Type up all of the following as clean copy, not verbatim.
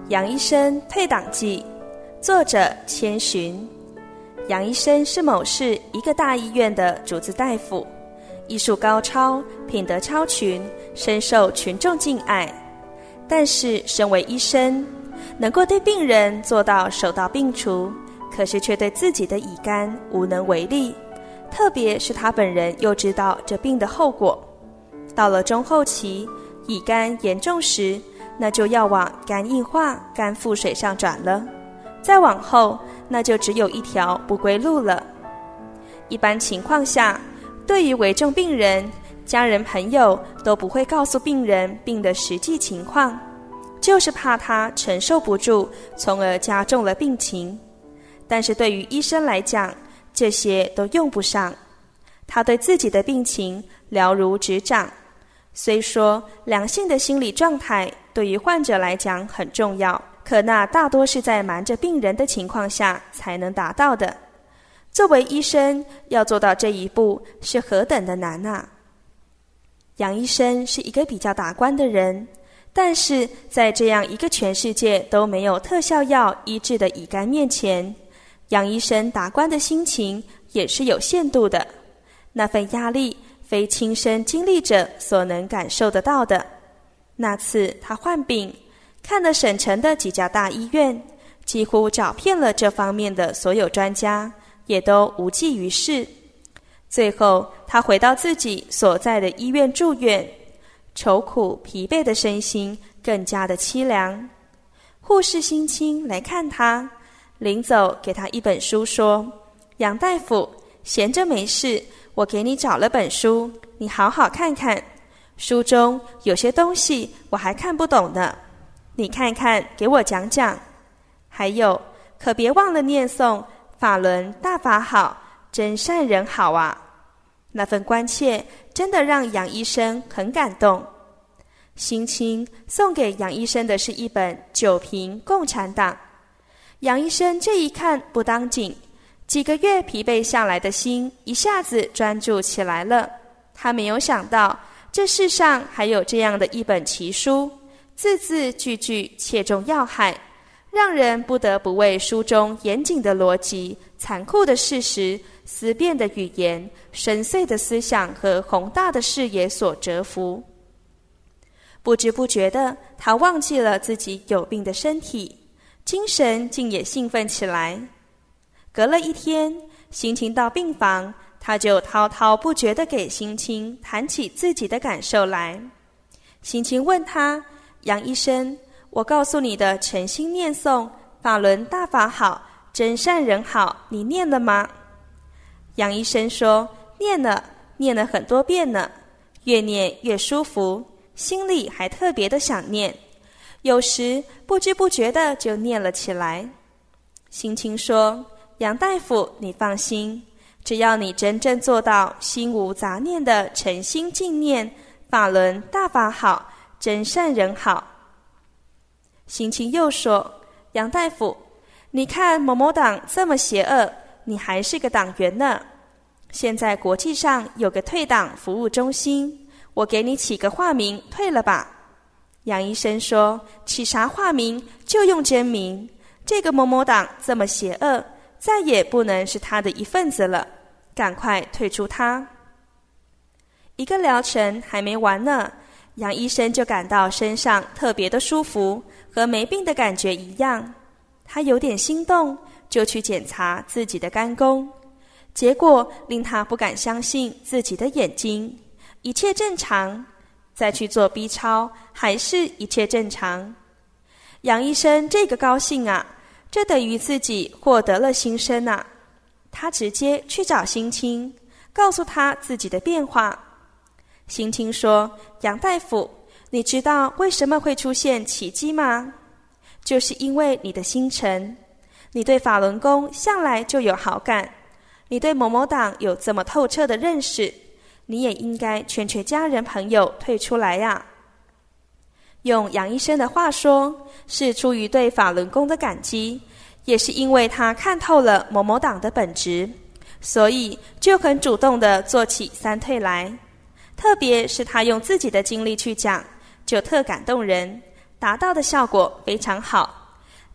杨医生退党记，作者千寻。杨医生是某市一个大医院的主治大夫，医术高超，品德超群，深受群众敬爱。但是身为医生，能够对病人做到手到病除，可是却对自己的乙肝无能为力。特别是他本人又知道这病的后果，到了中后期，乙肝严重时，那就要往肝硬化、肝腹水上转了。再往后，那就只有一条不归路了。一般情况下，对于危重病人，家人朋友都不会告诉病人病的实际情况，就是怕他承受不住，从而加重了病情。但是对于医生来讲，这些都用不上。他对自己的病情了如指掌。虽说良性的心理状态对于患者来讲很重要，可那大多是在瞒着病人的情况下才能达到的。作为医生，要做到这一步是何等的难啊！杨医生是一个比较达观的人，但是在这样一个全世界都没有特效药医治的乙肝面前，杨医生达观的心情也是有限度的。那份压力非亲身经历者所能感受得到的。那次他患病，看了省城的几家大医院，几乎找遍了这方面的所有专家，也都无济于事。最后他回到自己所在的医院住院，愁苦疲惫的身心更加的凄凉。护士心亲来看他，临走给他一本书说：杨大夫，闲着没事，我给你找了本书，你好好看看，书中有些东西我还看不懂呢，你看看给我讲讲。还有，可别忘了念诵法轮大法好，真善人好啊。那份关切真的让杨医生很感动。心亲送给杨医生的是一本《九评共产党》。杨医生这一看不当紧，几个月疲惫下来的心一下子专注起来了。他没有想到这世上还有这样的一本奇书，字字句句切中要害，让人不得不为书中严谨的逻辑、残酷的事实、思辨的语言、深邃的思想和宏大的视野所折服。不知不觉的，他忘记了自己有病的身体，精神竟也兴奋起来。隔了一天，心亲到病房，他就滔滔不绝地给心亲谈起自己的感受来。心亲问他：杨医生，我告诉你的诚心念诵法轮大法好，真善人好，你念了吗？杨医生说：念了，念了很多遍呢，越念越舒服，心里还特别的想念，有时不知不觉的就念了起来。心亲说：杨大夫，你放心，只要你真正做到心无杂念的诚心静念法轮大法好，真善人好。心亲又说：杨大夫，你看某某党这么邪恶，你还是个党员呢。现在国际上有个退党服务中心，我给你起个化名，退了吧。杨医生说：起啥化名，就用真名。这个某某党这么邪恶，再也不能是他的一份子了，赶快退出他。一个疗程还没完呢，杨医生就感到身上特别的舒服，和没病的感觉一样。他有点心动，就去检查自己的肝功，结果令他不敢相信自己的眼睛，一切正常。再去做 B 超，还是一切正常。杨医生这个高兴啊，这等于自己获得了新生啊。他直接去找心亲，告诉他自己的变化。心亲说：杨大夫，你知道为什么会出现奇迹吗？就是因为你的心诚，你对法轮功向来就有好感，你对某某党有这么透彻的认识，你也应该劝劝家人朋友退出来呀。用杨医生的话说，是出于对法轮功的感激，也是因为他看透了某某党的本质，所以就很主动地做起三退来。特别是他用自己的经历去讲，就特感动人，达到的效果非常好。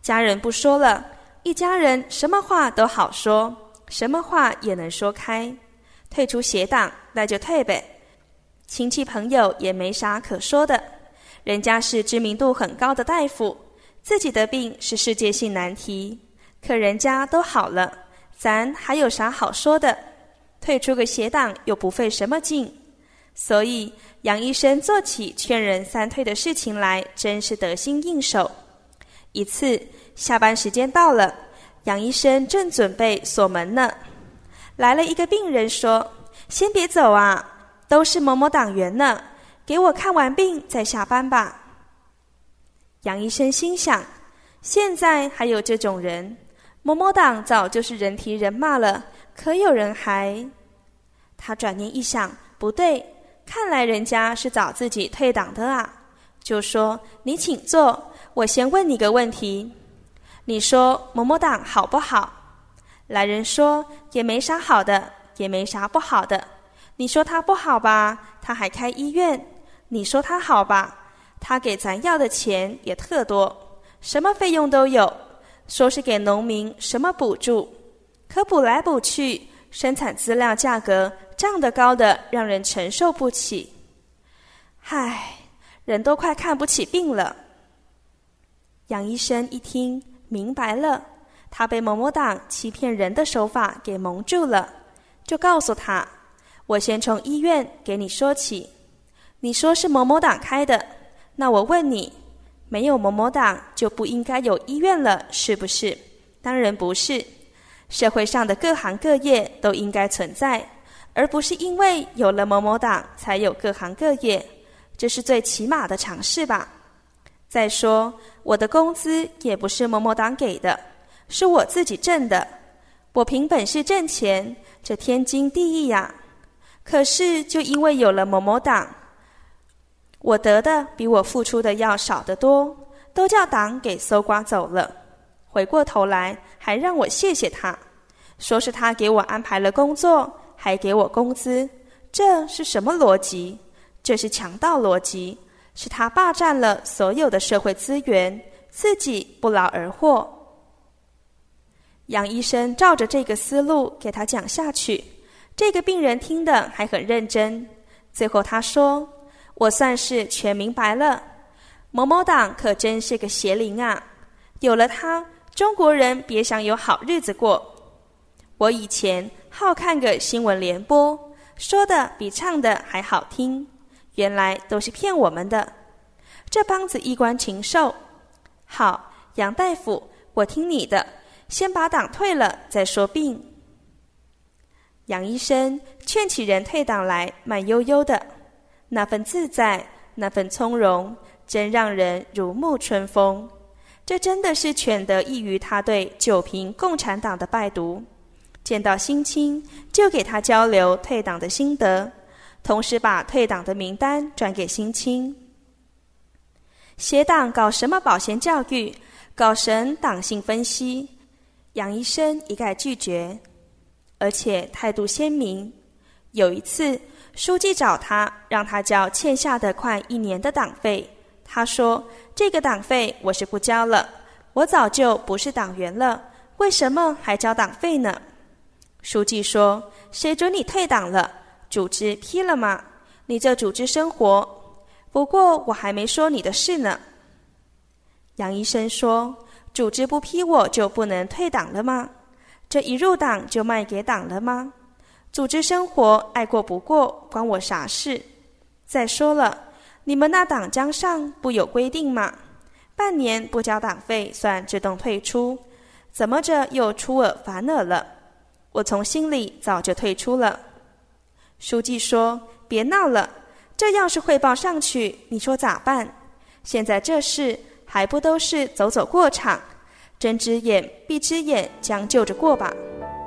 家人不说了，一家人什么话都好说，什么话也能说开。退出邪党，那就退呗。亲戚朋友也没啥可说的，人家是知名度很高的大夫，自己的病是世界性难题，可人家都好了，咱还有啥好说的？退出个邪党又不费什么劲。所以杨医生做起劝人三退的事情来，真是得心应手。一次下班时间到了，杨医生正准备锁门呢，来了一个病人说：先别走啊，都是某某党员呢，给我看完病再下班吧。杨医生心想，现在还有这种人，某某党早就是人提人骂了，可有人还……他转念一想，不对，看来人家是找自己退党的啊，就说：你请坐，我先问你个问题，你说某某党好不好？来人说：也没啥好的，也没啥不好的。你说他不好吧，他还开医院；你说他好吧，他给咱要的钱也特多，什么费用都有，说是给农民什么补助，可补来补去，生产资料价格涨得高的让人承受不起。唉，人都快看不起病了。杨医生一听明白了，他被某某党欺骗人的手法给蒙住了，就告诉他：我先从医院给你说起，你说是某某党开的，那我问你，没有某某党就不应该有医院了，是不是？当然不是，社会上的各行各业都应该存在，而不是因为有了某某党才有各行各业，这是最起码的常识吧。再说，我的工资也不是某某党给的，是我自己挣的，我凭本事挣钱，这天经地义呀。可是就因为有了某某党，我得的比我付出的要少得多，都叫党给搜刮走了，回过头来还让我谢谢他，说是他给我安排了工作，还给我工资，这是什么逻辑？这是强盗逻辑，是他霸占了所有的社会资源，自己不劳而获。杨医生照着这个思路给他讲下去，这个病人听得还很认真。最后他说：我算是全明白了，某某党可真是个邪灵啊，有了他，中国人别想有好日子过。我以前好看个新闻联播，说的比唱的还好听，原来都是骗我们的，这帮子衣冠禽兽。好，杨大夫，我听你的，先把党退了再说病。杨医生劝起人退党来慢悠悠的，那份自在，那份从容，真让人如沐春风。这真的是全得益于他对九评共产党的拜读，见到新青就给他交流退党的心得，同时把退党的名单转给新青。邪党搞什么保贤教育，搞神党性分析，杨医生一概拒绝，而且态度鲜明。有一次书记找他，让他交欠下的快1年的党费，他说：这个党费我是不交了，我早就不是党员了，为什么还交党费呢？书记说：谁准你退党了？组织批了吗？你这组织生活，不过我还没说你的事呢。杨医生说：组织不批我就不能退党了吗？这一入党就卖给党了吗？组织生活爱过不过关我啥事？再说了，你们那党章上不有规定吗？半年不交党费算自动退出，怎么着又出尔反尔了？我从心里早就退出了。书记说：别闹了，这要是汇报上去，你说咋办？现在这事还不都是走走过场，睁只眼闭只眼，将就着过吧。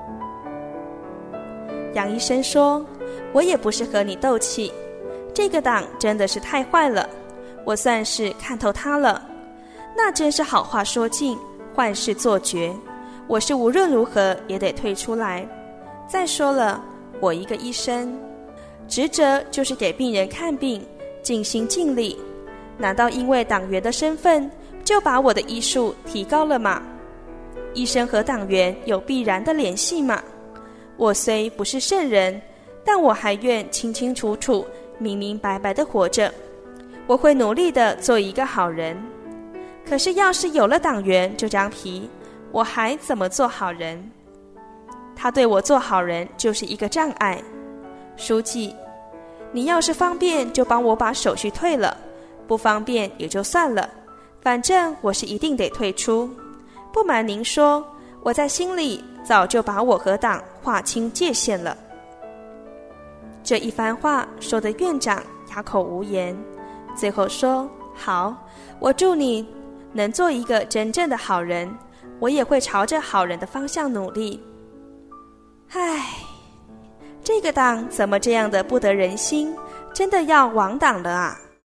杨医生说：我也不是和你斗气，这个党真的是太坏了，我算是看透他了，那真是好话说尽，坏事做绝，我是无论如何也得退出来。再说了，我一个医生，职责就是给病人看病，尽心尽力，难道因为党员的身份就把我的医术提高了吗？医生和党员有必然的联系吗？我虽不是圣人，但我还愿清清楚楚、明明白白地活着。我会努力地做一个好人。可是要是有了党员这张皮，我还怎么做好人？他对我做好人就是一个障碍。书记，你要是方便就帮我把手续退了，不方便也就算了，反正我是一定得退出。不瞒您说，我在心里早就把我和党划清界限了。这一番话说得院长哑口无言，最后说：好，我祝你能做一个真正的好人，我也会朝着好人的方向努力。唉，这个党怎么这样的不得人心，真的要亡党了啊！